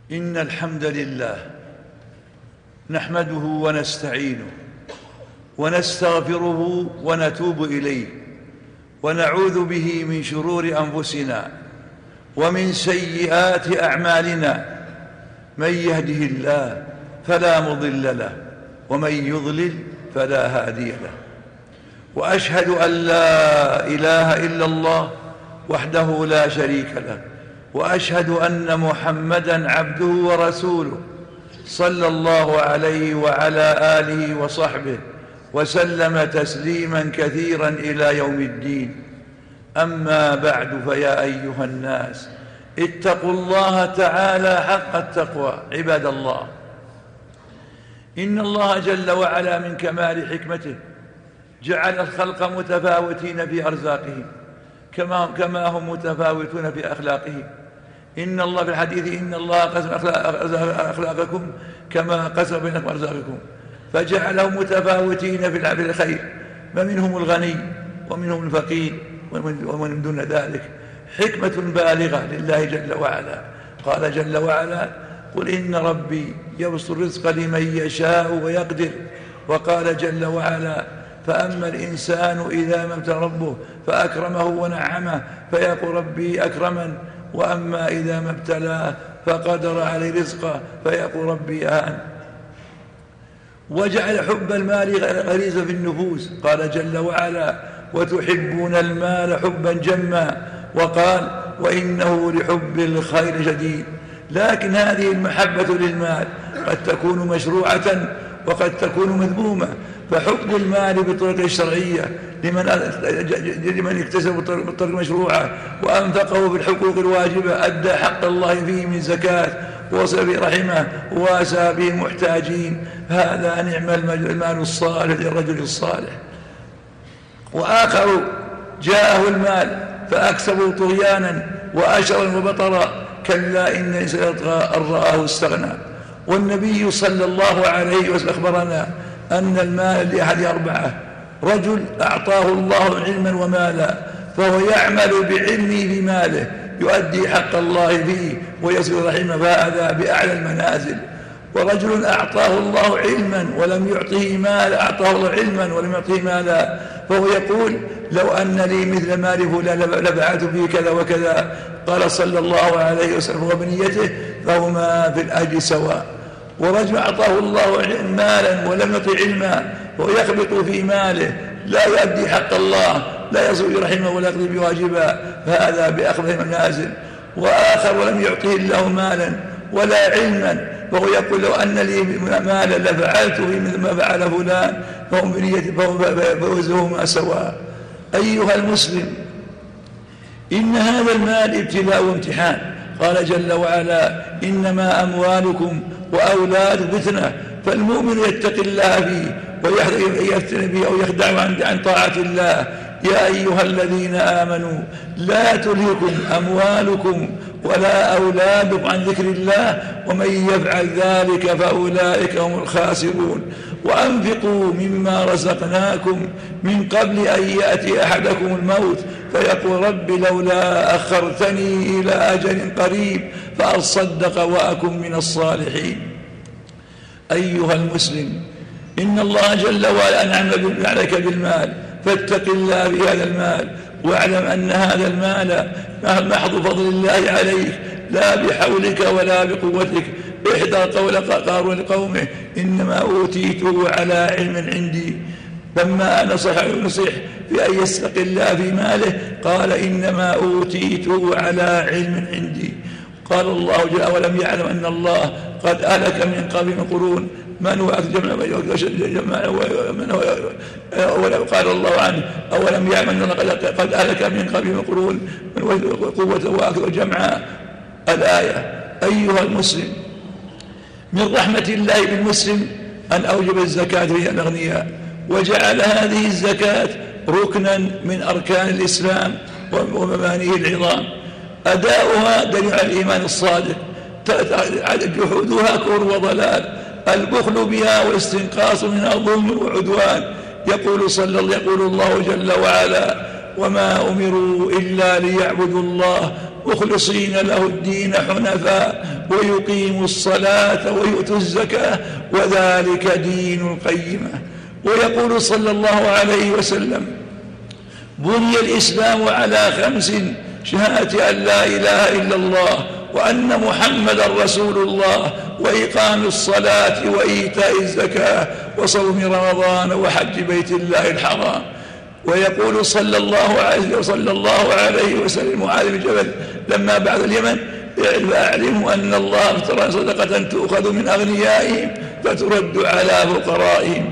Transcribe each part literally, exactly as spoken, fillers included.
إن الحمد لله نحمده ونستعينه ونستغفره ونتوب إليه ونعوذ به من شرور أنفسنا ومن سيئات أعمالنا. من يهده الله فلا مضل له ومن يضلل فلا هادي له. وأشهد أن لا إله إلا الله وحده لا شريك له، وأشهد أن محمدًا عبده ورسوله صلى الله عليه وعلى آله وصحبه وسلم تسليمًا كثيرًا إلى يوم الدين. أما بعد، فيا أيها الناس اتقوا الله تعالى حق التقوى. عباد الله، إن الله جل وعلا من كمال حكمته جعل الخلق متفاوتين في أرزاقهم كما كما هم متفاوتون في أخلاقهم. إن الله في الحديث إن الله قسم أخلاقكم كما قسم بينكم أرزاقكم، فجعلهم متفاوتين في الخير، فمنهم الغني ومنهم الفقير ومن دون ذلك. حكمة بالغة لله جل وعلا. قال جل وعلا: قل إن ربي يبسط الرزق لمن يشاء ويقدر. وقال جل وعلا: فأما الإنسان إذا ما ابتلاه ربه فأكرمه ونعمه فيقول ربي أكرمن، وأما إذا ما ابتلاه فقدر عليه رزقه فيقول ربي أهان. وجعل حب المال غريزة في النفوس. قال جل وعلا: وتحبون المال حبا جما. وقال: وإنه لحب الخير شديد. لكن هذه المحبة للمال قد تكون مشروعة وقد تكون مذمومة. فحب المال بالطرق الشرعية لمن لمن اكتسب بالطرق المشروعة وأنفقه بالحقوق الواجبة أدى حق الله فيه من زكاة ووصل به رحمه وواسى به المحتاجين، هذا نعم المال الصالح للرجل الصالح. وآخر جاءه المال فأكسبه طغيانا وأشرا وبطرا، كلا إن الإنسان يطغى أن رآه استغنى. والنبي صلى الله عليه وسلم أخبرنا أن المال لأحد أربعة: رجل أعطاه الله علما ومالا فهو يعمل بعلمه بماله يؤدي حق الله فيه ويصل رحمه، فهذا بأعلى المنازل. ورجل أعطاه الله علما ولم يعطه مالا، أعطاه الله علما ولم يعطه مالا، فهو يقول: لو أن لي مثل مال فلان لفعلت به كذا وكذا. قال صلى الله عليه وسلم: وبنيته فهما في الأجر سواء. ورجل أعطاه الله مالا ولم يعطه علما وهو يخبط في ماله لا يؤدي حق الله، لا يصل رحمه ولا يقضي بواجبه، فهذا بأخبث المنازل. وآخر ولم يعطه الله مالا ولا علما وهو يقول: لو أن لي مالا لفعلته مثل ما فعل فلان، فهم بنيته فوزهما سواء. أيها المسلم، إن هذا المال ابتلاء وامتحان. قال جل وعلا: إنما أموالكم وأولاد فتنة، فالمؤمن يتقي الله فيه ويفتن به أو يخدع عن طاعة الله. يا أيها الذين آمنوا لا تلهكم أموالكم ولا أولادكم عن ذكر الله ومن يفعل ذلك فأولئك هم الخاسرون. وأنفقوا مما رزقناكم من قبل أن يأتي أحدكم الموت فيقول: رب لولا أخرتني إلى أجل قريب فأصدق وأكن من الصالحين. أيها المسلم، إن الله جل وعلا أنعم عليك بالمال، فاتق الله في هذا المال، واعلم أن هذا المال محض فضل الله عليك لا بحولك ولا بقوتك. احذر قول قارون لقومه: إنما أوتيته على علم عندي. لما نصح نصح بأن يستقل الله في ماله قال: إنما أوتيته على علم عندي. قال الله جل: أولم يعلم أن الله قد أهلك من قبل من قرون من هو أكثر جمع من هو. قال الله عنه: أولم يعلم أن الله قد أهلك من قبل من قرون من هو قوة وأكثر جمعا. الآية. أيها المسلم، من رحمة الله بالمسلم أن أوجب الزكاة في الأغنياء، وجعل هذه الزكاة ركنا من أركان الإسلام ومبانيه العظام. أداؤها دليل على الإيمان الصادق، جحودها كفر وضلال، البخل بها والاستنقاص منها ظلم وعدوان. يقول صلى الله يقول الله جل وعلا: وما أمروا إلا ليعبدوا الله مخلصين له الدين حنفاء ويقيموا الصلاة ويؤتوا الزكاة وذلك دين القيمة. ويقول صلى الله عليه وسلم: بني الإسلام على خمس: شهادة أن لا إله إلا الله وأن محمدا رسول الله وإقام الصلاة وإيتاء الزكاة وصوم رمضان وحج بيت الله الحرام. ويقول صلى الله عليه وصلى الله عليه وسلم معاذ بن جبل لما بعد اليمن: فاعلموا أن الله افترض صدقة تؤخذ من أغنيائهم فترد على فقرائهم.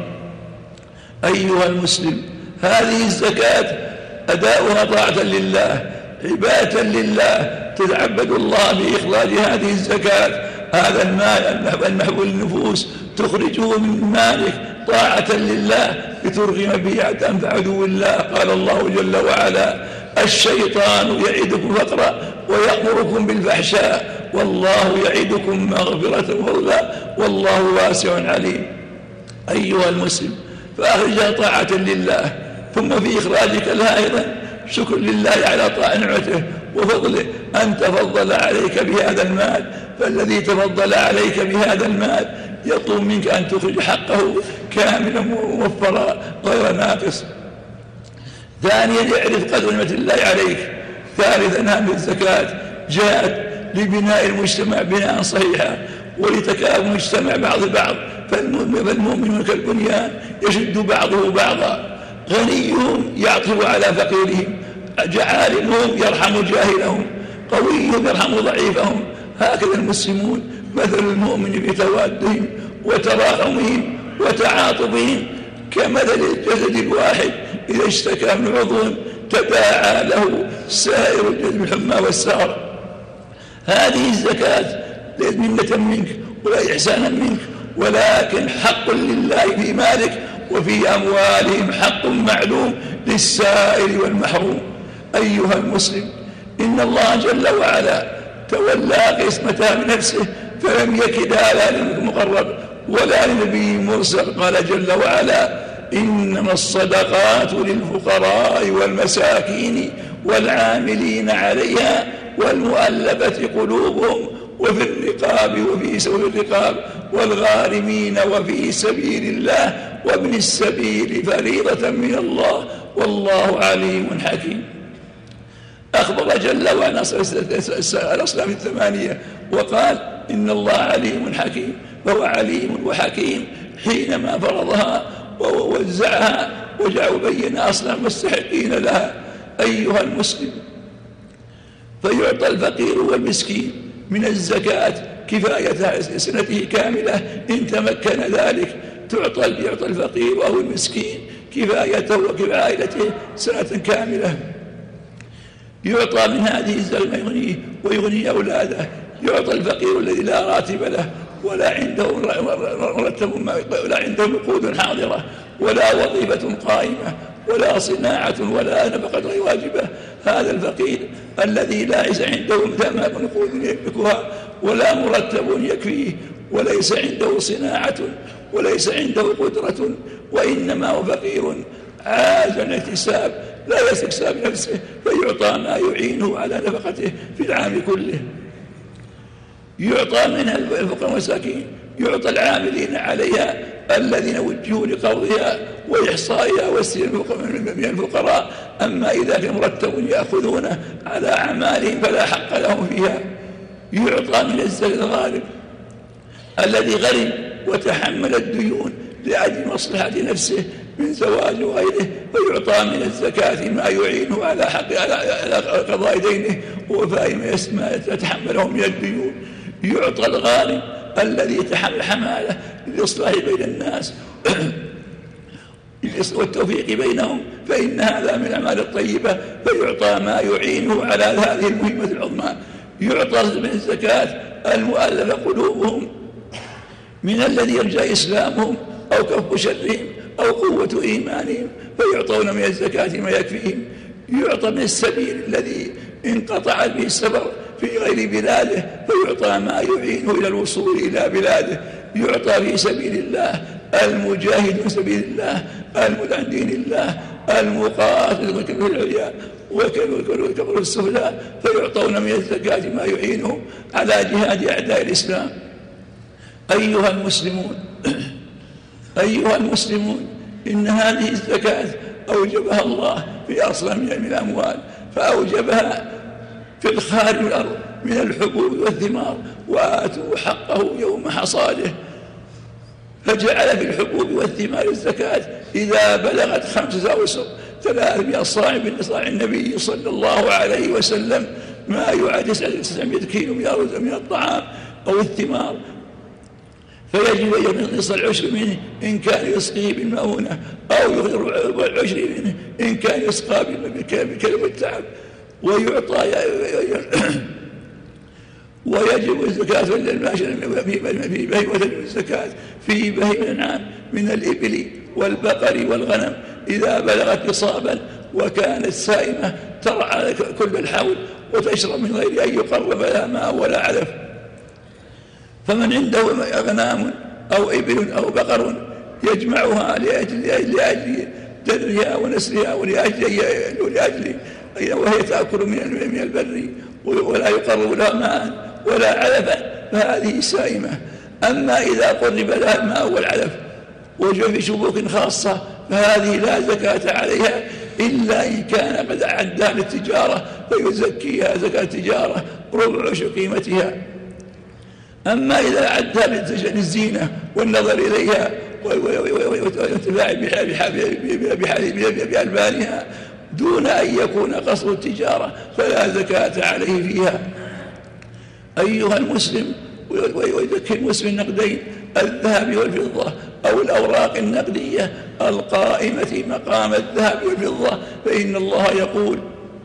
أيها المسلم، هذه الزكاة أداؤها طاعة لله، عبادة لله، تتعبد الله بإخراج هذه الزكاة. هذا المال المحبوب للنفوس تخرجه من مالك طاعة لله لترغم به عن عدو الله. قال الله جل وعلا: الشيطان يعدكم فقرا ويأمركم بالفحشاء والله يعدكم مغفرة وفضلا والله واسع عليم. أيها المسلم، فأخرجها طاعة لله، ثم في إخراجك لها أيضا شكر لله على طاعة نعمته وفضله أن تفضل عليك بهذا المال. فالذي تفضل عليك بهذا المال يطلب منك أن تخرج حقه كاملا موفرا غير ناقص. ثانيا، اعرف قدر نعمة الله عليك. ثالثا، هذه الزكاة جاءت لبناء المجتمع بناء صحيحا ولتكامل المجتمع بعض بعض، فالمؤمنون كالبنيان يشد بعضه بعضا، غنيهم يعطف على فقيرهم، عالمهم يرحم جاهلهم، قويهم يرحم ضعيفهم. هكذا المسلمون مثل المؤمن في توادهم وتراحمهم وتعاطفهم كمثل الجسد الواحد إذا اشتكى من عضو تداعى له سائر الجسد بالحمى والسهر. هذه الزكاة ليست منة منك ولا إحسانا منك، ولكن حق لله في مالك وفي أموالهم حق معلوم للسائل والمحروم. أيها المسلم، إن الله جل وعلا تولى قسمتها بنفسه فلم يكدها لا للمقرب ولا لنبي مرسل. قال جل وعلا: إنما الصدقات للفقراء والمساكين والعاملين عليها والمؤلفة قلوبهم وفي الرقاب وفي سبيل الرقاب والغارمين وفي سبيل الله وابن السبيل فريضة من الله والله عليم حكيم. أخبر جل وعلا الأصناف الثمانية وقال: إن الله عليم حكيم. فهو عليم وحكيم حينما فرضها ووزعها وجعل بين أصناف المستحقين لها. أيها المسلم، فيعطى الفقير والمسكين من الزكاة كفاية سنته كاملة إن تمكن ذلك. تعطى يعطى الفقير أو المسكين كفايته وكفاية عائلته سنة كاملة. يعطى من هذه الزكاة ما يغنيه ويغني أولاده. يعطى الفقير الذي لا راتب له ولا عنده مرتب، ولا عنده نقود حاضرة ولا وظيفة قائمة ولا صناعة ولا نفقة غير واجبة. هذا الفقير الذي لا ليس عنده ثمن نقود يملكها ولا مرتب يكفيه وليس عنده صناعة وليس عنده قدرة، وإنما هو فقير عاجز عن الاكتساب لا يستكسب نفسه، فيعطى ما يعينه على نفقته في العام كله. يعطى منها الفقراء والمساكين، يعطى العاملين عليها الذين وجهوا لقبضها وإحصائها واستلام من الفقراء. أما إذا كان مرتب يأخذونه على أعمالهم فلا حق لهم فيها. يعطى من الزكاة الغالب الذي غرم وتحمل الديون لأجل مصلحة نفسه من زواج وغيره، فيعطى من الزكاة ما يعينه على حق على قضاء دينه ووفاء ما يتحمله من الديون. يعطى الغارم الذي يتحمل حماله للإصلاح بين الناس والتوفيق بينهم، فإن هذا من الأعمال الطيبة، فيعطى ما يعينه على هذه المهمة العظمى. يعطى من الزكاة المؤلف قلوبهم من الذي يرجى إسلامهم أو كف شرهم أو قوة إيمانهم، فيعطون من الزكاة ما يكفيهم. يعطى من السبيل الذي انقطع به السفر في غير بلاده، فيعطى ما يعينه إلى الوصول إلى بلاده. يعطى في سبيل الله المجاهد في سبيل الله المدعو عن دين الله المقاتل في العليا والكفر السفلى فيعطون من الزكاة ما يعينهم على جهاد أعداء الإسلام. أيها المسلمون أيها المسلمون إن هذه الزكاة أوجبها الله في أصل من الأموال، فأوجبها في الخارج من الأرض من الحبوب والثمار، وآتوا حقه يوم حصاده، فجعل في الحبوب والثمار الزكاة إذا بلغت خمسة أوسق ثلاثمائة صاع من صاع النبي صلى الله عليه وسلم، ما يعادل تسعمائة كيلو من الطعام أو الثمار، فيجب أن يصل العشر منه إن كان يسقيه بالمؤونة، أو يخرج العشر منه إن كان يسقى بكلب التعب، ويعطى ويجب الزكاة في بهيمة الزكاة في بهيمة الأنعام من الإبل والبقر والغنم إذا بلغت نصابا وكانت سائمة ترعى كل الحول وتشرب من غير أن يقرب لها ماء ولا علف. فمن عنده أغنام أو إبل أو بقر يجمعها لأجل لأجل درها ونسلها ولأجل لأجل وهي تأكل من البر ولا يقرب لها ماء ولا علفا فهذه سائمة. أما إذا قرب لها الماء والعلف وجاء في شبوك خاصة فهذه لا زكاة عليها إلا إن كان قد أعدها للتجارة فيزكيها زكاة التجارة ربع عشر قيمتها. أما إذا أعدها للزينة والنظر إليها والانتفاع بألبانها دون أن يكون قصد التجارة فلا زكاة عليه فيها. أيها المسلم، ويزكي المسلم النقدين الذهب والفضة أو الأوراق النقدية القائمة مقام الذهب والفضة، فإن الله يقول: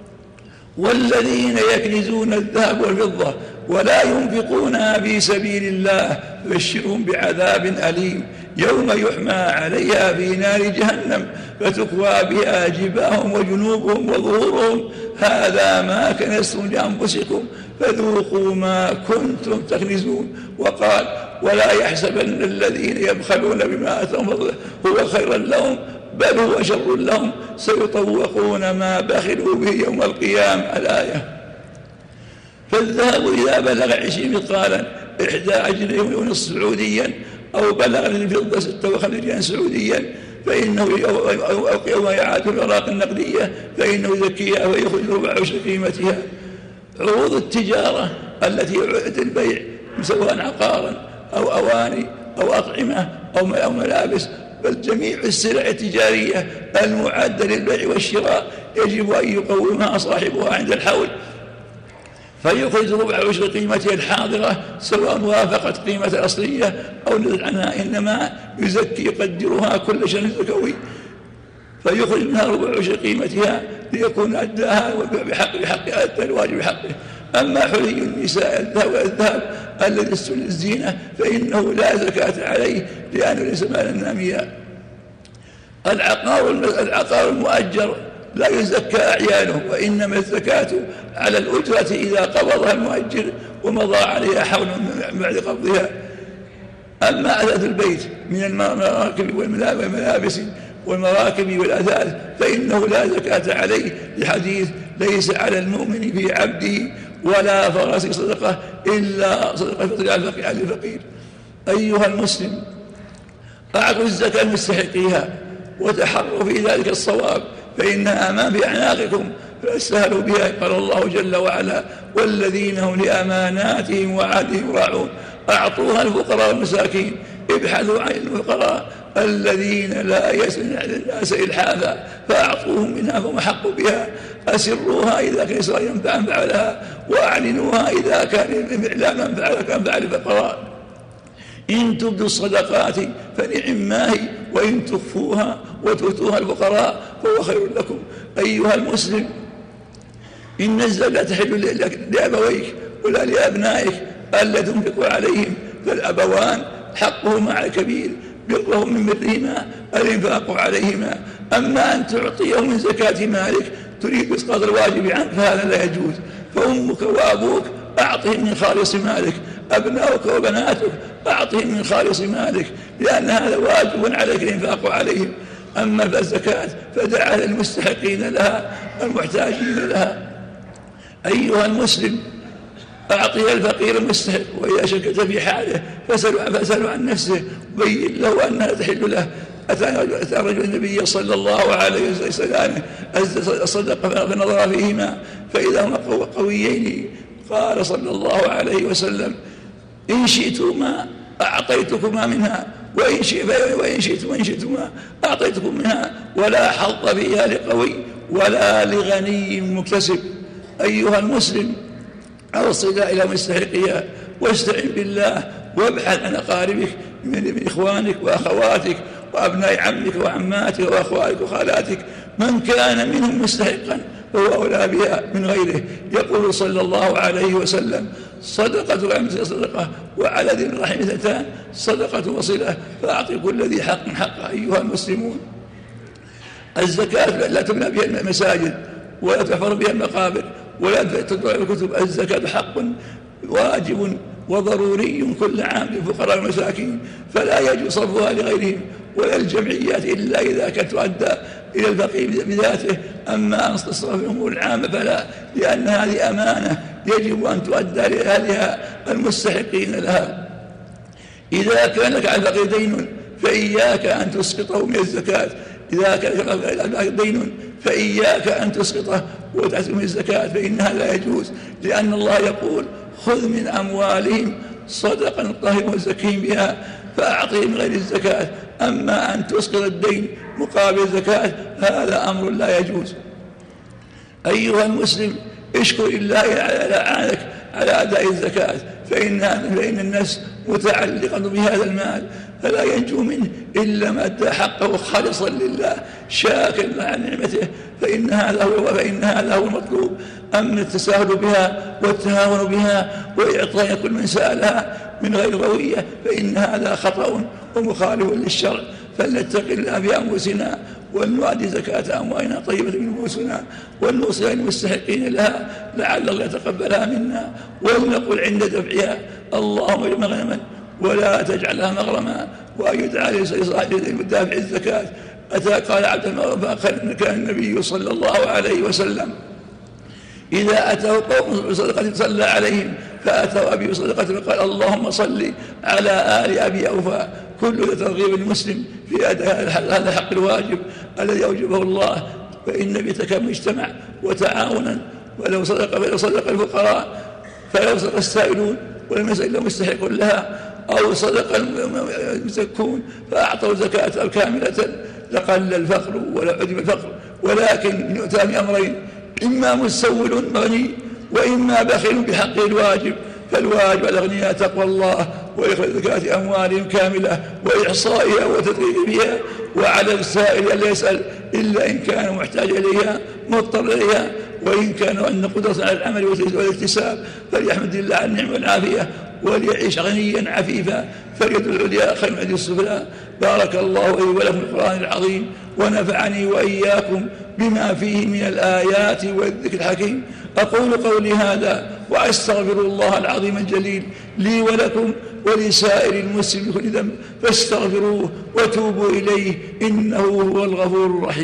والذين يكنزون الذهب والفضة ولا ينفقونها في سبيل الله فبشرهم بعذاب أليم يوم يحمى عليها في نار جهنم فتكوى بها جباههم وجنوبهم وظهورهم هذا ما كنزتم لأنفسكم فذوقوا ما كنتم تكنزون. وقال: ولا يحسبن الذين يبخلون بما آتاهم الله هو خيرا لهم بل هو شر لهم سيطوقون ما بخلوا به يوم القيامة. الآية. فالذهب إذا بلغ عشرين مثقالا إحدى عشرين ونصف سعوديا أو بلغ الفضة ستة وخمسين سعوديا فإنه يوم يعاد الأوراق النقدية فإنه يزكيها ويخرج ربع عشر قيمتها. عروض التجارة التي يعد البيع سواء عقارا أو أواني أو أطعمة أو ملابس بل جميع السلع التجارية المعدة للبيع والشراء يجب أن يقومها صاحبها عند الحول فيخرج ربع عشر قيمتها الحاضرة سواء وافقت قيمة الأصلية أو نزل عنها، إنما يزكي يقدرها كل شهر زكوي فيخرج منها ربع عشر قيمتها ليكون أداها بحق بحق أدى الواجب بحقه. أما حلي النساء الذهب والذهب الذي للزينة فإنه لا زكاة عليه لأنه ليس مالا ناميا. العقار العقار المؤجر لا يزكى أعيانه وإنما الزكاة على الأجرة إذا قبضها المؤجر ومضى عليها حول بعد قبضها. أما أثاث البيت من المراكب والملابس والمراكب والأثاث فإنه لا زكاة عليه لحديث: ليس على المؤمن في عبده ولا فرس صدقة إلا صدقة فطر على الفقير. أيها المسلم، أعطوا الزكاة لمستحقيها وتحروا في ذلك الصواب فإنها أمان بأعناقكم فاستهلوا بها. قال الله جل وعلا: والذين هم لأماناتهم وعهدهم راعون. أعطوها الفقراء والمساكين. ابحثوا عن الفقراء الذين لا يسألون الناس إلحافا فأعطوهم منها فهم أحق بها. أسروها إذا كان يسرا ينفع أنفع لها وأعلنوها إذا كان إعلاما أنفع للفقراء. إن تبدوا الصدقات فنعم ما هي وإن تخفوها وتؤتوها الفقراء فهو خير لكم. أيها المسلم، إن الزكاة تحل لأبويك ولا لأبنائك ألا تنفقوا عليهم، فالأبوان حقهما على الكبير برهم من برهما الإنفاق عليهما. أما أن تعطيهم من زكاة مالك تريد إسقاط الواجب عنك فهذا لا يجوز. فأمك وأبوك أعطهم من خالص مالك، أبناؤك وبناتك أعطهم من خالص مالك، لأن هذا واجب عليك الإنفاق عليهم. أما الزكاة فدعا للمستحقين لها المحتاجين لها. أيها المسلم، أعطي الفقير المستحق، وإذا شكت في حاله فاسأل عن نفسه وبين له أنها تحل له. أتى رجل النبي صلى الله عليه وسلم صدق فنظر فيهما فإذا هما قويين، قال صلى الله عليه وسلم: إن شئتما أعطيتكما منها وإن شئتما إن شئتما أعطيتكم منها، ولا حظ فيها لقوي ولا لغني مكتسب. أيها المسلم، أوصل إلى مستحقها واستعن بالله وابحث عن أقاربك من إخوانك وأخواتك وأبناء عمك وعماتك وأخوالك وخالاتك، من كان منهم مستحقا فهو أولى بها من غيره. يقول صلى الله عليه وسلم: صدقة مثل صدقة وعلى ذي الرحم اثنتان، صدقة وصلة، فأعطي كل ذي حق حقه. أيها المسلمون، الزكاة لا تبنى بها المساجد ولا تحفر بها المقابر ولا تطبع الكتب. الزكاة حق واجب وضروري كل عام للفقراء والمساكين، فلا يجوز صرفها لغيرهم ولا الجمعيات إلا إذا كانت تؤدى إلى الفقير بذاته. أما أن تصرف الأمور العامة فلا، لأن هذه أمانة يجب أن تؤدى لأهلها المستحقين لها. إذا كان لك على الفقير دين فإياك أن تسقطه من الزكاة. إذا كان لك على الفقير دين فإياك أن تسقطه وتعزم من الزكاة، فإنها لا يجوز، لأن الله يقول: خذ من أموالهم صدقة طهرهم وزكهم بها فأعطهم غير الزكاة. أما أن تسقط الدين مقابل الزكاة هذا أمر لا يجوز. أيها المسلم، اشكر الله على أعانك على أداء الزكاة، فإن فإن النفس متعلقة بهذا المال، فلا ينجو منه إلا ما أدى حقه خالصا لله شاكرا عن نعمته، فإن هذا هو فإن هذا هو المطلوب. أما التساهل بها والتهاون بها وإعطاء كل من سألها من غير روية فإن هذا خطأ ومخالف للشرع. فلنتق الله بأنفسنا ولنؤدي زكاة أموالنا طيبة من نفوسنا ونوصلها للمستحقين لها لعل الله يتقبلها منا، ولنقل عند دفعها: اللهم اجعل مغنما ولا تجعلها مغرما. وأن يدعى لدافع الزكاة. أتى قال عبد الله: كان النبي صلى الله عليه وسلم إذا أتوا قوم بصدقة صلى عليهم، فأتوا أبي بصدقة فقال: اللهم صل على آل أبي أوفى. كل ترغيب المسلم في أداء هذا الحق الواجب الذي أوجبه الله، فإن بيتك مجتمع وتعاونا. ولو صدق فلو صدق الفقراء فلو صدق السائلون ولم يسأل إلا مستحق لها، أو صدق المزكون فأعطوا زكاة كاملة لقل الفقر ولا عدم الفقر. ولكن يؤتى بأمرين: إما مستول غني وإما بخيل بحقه الواجب. فالواجب على الأغنياء تقوى الله وإخراج زكاة أموالهم كاملة وإحصائها وتدقيق بها، وعلى السائل ألا يسأل إلا إن كان محتاج إليها مضطر إليها، وإن كان عنده قدرة على العمل والاكتساب فليحمد الله على النعمة والعافية وليعيش غنيا عفيفا، فاليد العليا خير من اليد السفلى. بارك الله لي ولكم في القرآن العظيم، ونفعني وإياكم بما فيه من الآيات والذكر الحكيم. أقول قولي هذا وأستغفر الله العظيم الجليل لي ولكم ولسائر المسلمين من كل ذنب، فاستغفروه وتوبوا إليه إنه هو الغفور الرحيم.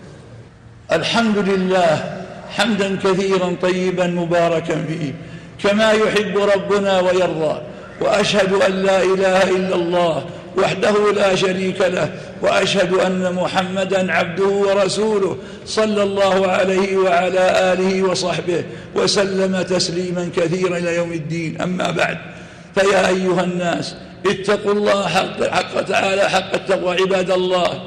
الحمد لله حمدا كثيرا طيبا مباركا فيه كما يحب ربنا ويرضى، وأشهد أن لا إله إلا الله وحده لا شريك له، وأشهد أن محمدا عبده ورسوله صلى الله عليه وعلى آله وصحبه وسلم تسليما كثيرا إلى يوم الدين. أما بعد، فيا أيها الناس اتقوا الله حق, حق تعالى حق التقوى عباد الله.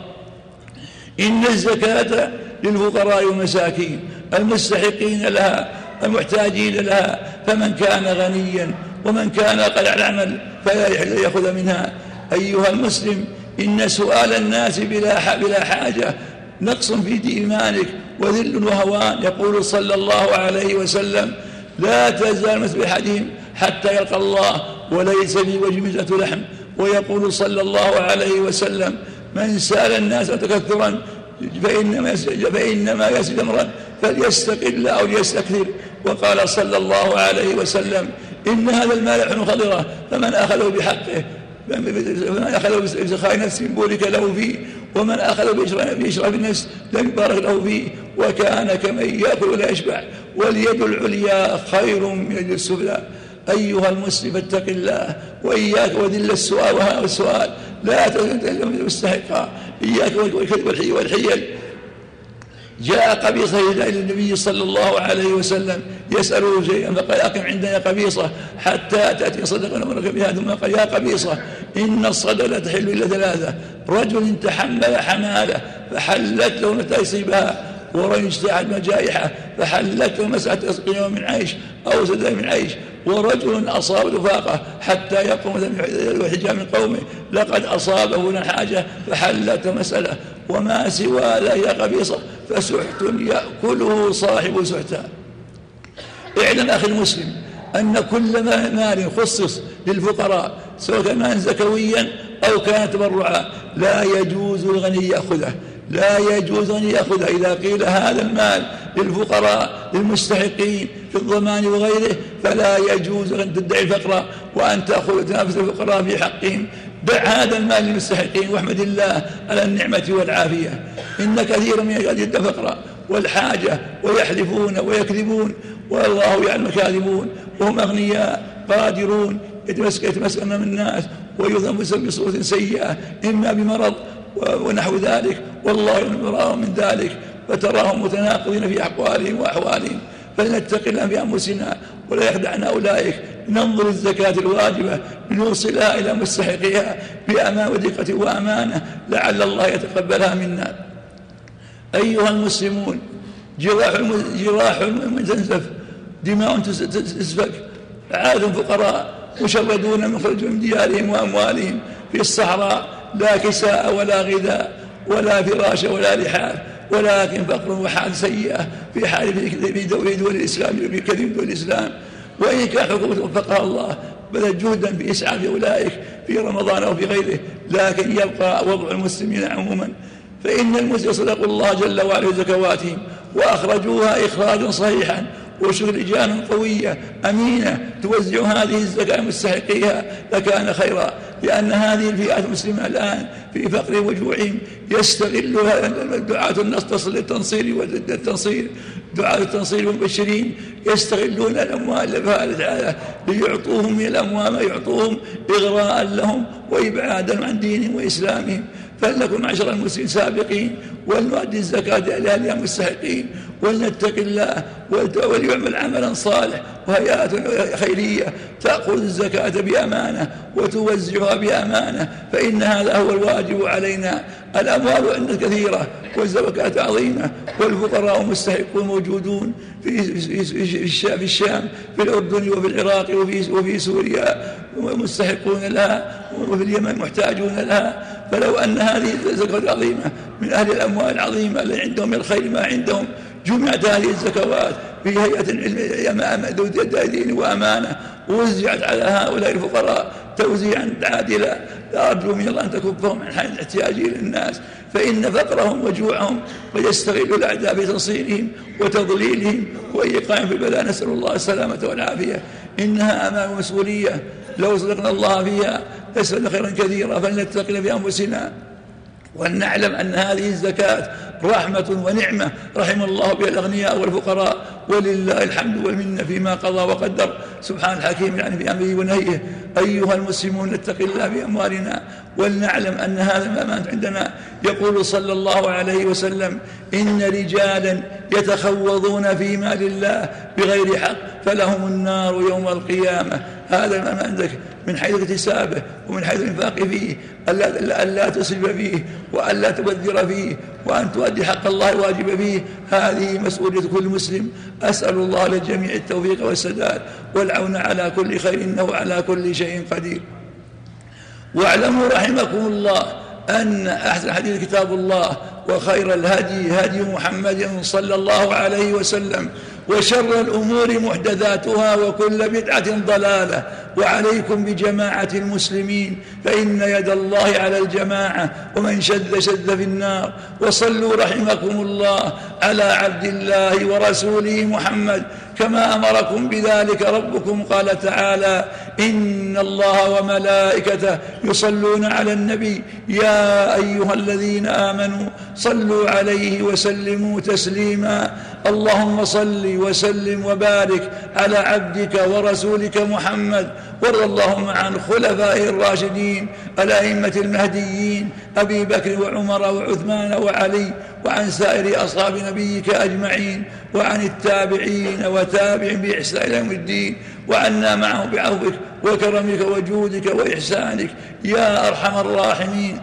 إن الزكاة للفقراء والمساكين المستحقين لها المحتاجين لها، فمن كان غنيا ومن كان قد على العمل فلا يحل يأخذ منها. أيها المسلم، إن سؤال الناس بلا بلا حاجة نقص في إيمانك وذل وهوان. يقول صلى الله عليه وسلم: لا تزال مثل أحدهم حتى يلقى الله وليس في وجه مزة لحم. ويقول صلى الله عليه وسلم: من سأل الناس تكثرا فإنما فإنما يسأل امرا فليستقل أو ليستكثر. وقال صلى الله عليه وسلم: إن هذا المال لحم خضرة، فمن أخذه بحقه فمن أخذه بسخاء نفسه بورك له فيه ومن أخذ بإشراف النفس لم يبارك له فيه، وكان كمن يأكل ولا يشبع، واليد العليا خير من اليد السفلى. أيها المسلم اتق الله، وإياك وذل السؤال وهذا السؤال، لا تستحقها، إياك والكذب والحيل. جاء قبيصة إلى النبي صلى الله عليه وسلم يسأله شيئا فقال أقم عندنا قبيصة حتى تأتي صدقة نمرك بها، ثم قال يا قبيصة إن الصدقة لا تحل إلا ثلاثة: رجل تحمل حمالة فحلت له متى يصيبها، ورجل اجتاح مجائحة فحلت له مسألة يوم من عيش أو سدى من عيش، ورجل أصاب فاقة حتى يقوم الحجاب من قومه لقد أصابه لنا حاجة فحلت مسألة، وما سوى لا يا قبيصة فسحت يأكله صاحب سحتا. اعلم أخي المسلم أن كل مال خصص للفقراء سواء كان مالا زكويا أو كان تبرعا لا يجوز الغني يأخذه، لا يجوز أن يأخذ. إذا قيل هذا المال للفقراء للمستحقين في الضمان وغيره فلا يجوز أن تدعي الفقر وأن تأخذ تنافس الفقراء في حقهم. دع هذا المال للمستحقين واحمد الله على النعمة والعافية. إن كثيرا من الناس يدعي الفقر والحاجة ويحلفون ويكذبون والله يعلم الكاذبون، وهم أغنياء قادرون يتمسكن من الناس ويذنب بصورة سيئة إما بمرض ونحو ذلك، والله يراهم من ذلك، فتراهم متناقضين في أقوالهم وأحوالهم. فلنتق الله في أنفسنا ولا يخدعنا أولئك. ننظر الزكاة الواجبة لنوصلها إلى مستحقها بأمان ودقة وأمانة لعل الله يتقبلها منا. أيها المسلمون، جراح تنزف، دماء تسفك، عاد فقراء مشردون مخرجون من ديارهم وأموالهم في الصحراء، لا كساء ولا غذاء ولا فراش ولا لحاف، ولكن فقر وحال سيئة في حال في دول دول الإسلام في كثير دول الإسلام. وإن كان حكومة وفقها الله بذل جهدا في إسعاف أولئك في رمضان أو في غيره، لكن يبقى وضع المسلمين عموما. فإن المسلمين صدقوا الله جل وعلا زكواتهم وأخرجوها إخراجا صحيحا، وشغل لجان قوية أمينة توزع هذه الزكاة مستحقيها لكان خيرا، لأن هذه الفئات المسلمة الآن في فقر وجوعهم يستغلها دعاة النصر للتنصير والتنصير دعاة التنصير والمبشرين يستغلون الأموال لفعل ليعطوهم من الأموال ما يعطوهم إغراء لهم وإبعادا عن دينهم وإسلامهم. فلنكن معشر المسلمين سابقين ولنؤدي الزكاة لأهلها المستحقين، ولنتق الله وليعمل عملا صالح وهيئات خيرية تأخذ الزكاة بأمانة وتوزعها بأمانة، فإن هذا هو الواجب علينا. الأموال عندنا كثيرة والزكاة عظيمة، والفقراء مستحقون موجودون في في الشام في الأردن وفي العراق وفي وفي سوريا مستحقون لها، وفي اليمن محتاجون لها. فلو أن هذه الزكاة العظيمة من أهل الأموال العظيمة اللي عندهم من الخير ما عندهم جمعت هذه الزكوات في هيئة ذو دين وأمانة ووزعت على هؤلاء الفقراء توزيعا عادلا، أرجو من الله أن تكفهم عن حال احتياج للناس، فإن فقرهم وجوعهم قد يستغل الأعداء بتنصيرهم وتضليلهم وإيقاعهم في البلاء. نسأل الله السلامة والعافية. إنها أمام مسؤولية لو صدقنا الله فيها يسأل خيرا كثيرا، فلنتقل بأنفسنا ونعلم أن هذه الزكاة رحمة ونعمة رحم الله بها الأغنياء والفقراء، ولله الحمد والمنة فيما قضى وقدر. سبحان الحكيم يعني في أمره ونهيه. أيها المسلمون نتق الله بأموالنا ولنعلم أن هذا الأمانة عندنا. يقول صلى الله عليه وسلم: إن رجالا يتخوضون في مال الله بغير حق فلهم النار يوم القيامة. هذا الأمانة عندك من حيث اكتسابه ومن حيث الإنفاق فيه، ألا تسرف فيه وألا تبذر فيه، وأن تؤدي حق الله واجب فيه. هذه مسؤولية كل مسلم. أسأل الله للجميع التوفيق والسداد والعون على كل خير، إنه على كل شيء قدير. واعلموا رحمكم الله أن أحسن الحديث كتاب الله، وخير الهدي هدي محمد صلى الله عليه وسلم، وشر الأمور محدثاتها وكل بدعة ضلالة. وعليكم بجماعة المسلمين فإن يد الله على الجماعة ومن شد شد في النار. وصلوا رحمكم الله على عبد الله ورسوله محمد كما أمركم بذلك ربكم. قال تعالى: إن الله وملائكته يصلون على النبي يا أيها الذين آمنوا صلوا عليه وسلموا تسليما. اللهم صل وسلم وبارك على عبدك ورسولك محمد، وارض اللهم عن خلفائه الراشدين الأئمة المهديين أبي بكر وعمر وعثمان وعلي، وعن سائر أصحاب نبيك أجمعين، وعن التابعين وتابعين بإحسان إلى يوم الدين، وعنا معهم بعفوك وكرمك وجودك وإحسانك يا أرحم الراحمين.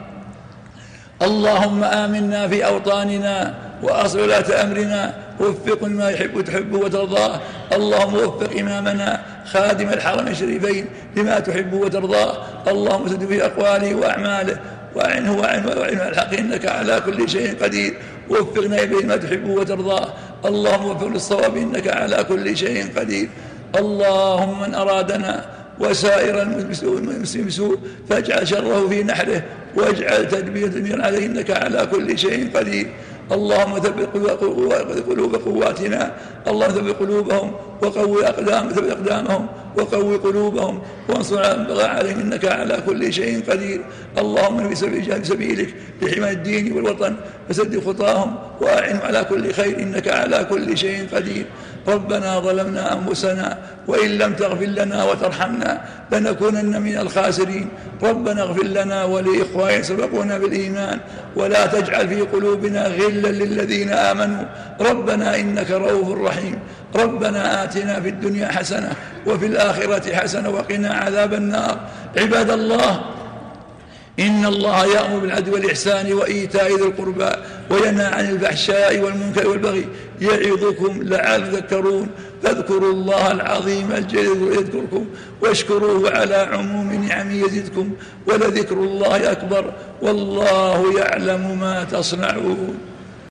اللهم آمنا في أوطاننا وأصلح ولاة أمرنا، وفق ما يحب وتحب وترضاه. اللهم وفق إمامنا خادم الحرم الشريفين لما تحب وترضاه. اللهم سد في أقواله وأعماله، وأعنه وأعنه وأعنه الحق إنك على كل شيء قدير. وفقنا إليه ما تحب وترضاه. اللهم وفق للصواب إنك على كل شيء قدير. اللهم من أرادنا وسائر المسلمين بسوء فاجعل شره في نحره، واجعل تدبير عليه إنك على كل شيء قدير. اللهم ثبت قلوب قواتنا، اللهم ثبت قلوبهم وقوي أقدام ثبت أقدامهم وقوي قلوبهم، وانصر على بغى عليهم إنك على كل شيء قدير. اللهم في سبيلك لحماية الدين والوطن فسد خطاهم وأعنهم على كل خير إنك على كل شيء قدير. ربنا ظلمنا أنفسنا وإن لم تغفر لنا وترحمنا لنكونن من الخاسرين. ربنا اغفر لنا ولإخواننا سبقونا بالإيمان، ولا تجعل في قلوبنا غلا للذين آمنوا ربنا إنك رؤوف رحيم. ربنا آتنا في الدنيا حسنة وفي الآخرة حسنة وقنا عذاب النار. عباد الله، إن الله يأمر بالعدل والإحسان وإيتاء ذي القربى وينهى عن الفحشاء والمنكر والبغي يعظكم لعلكم تذكرون. فاذكروا الله العظيم الجليل يذكركم، واشكروه على عموم نعمه يزدكم، ولذكر الله أكبر والله يعلم ما تصنعون.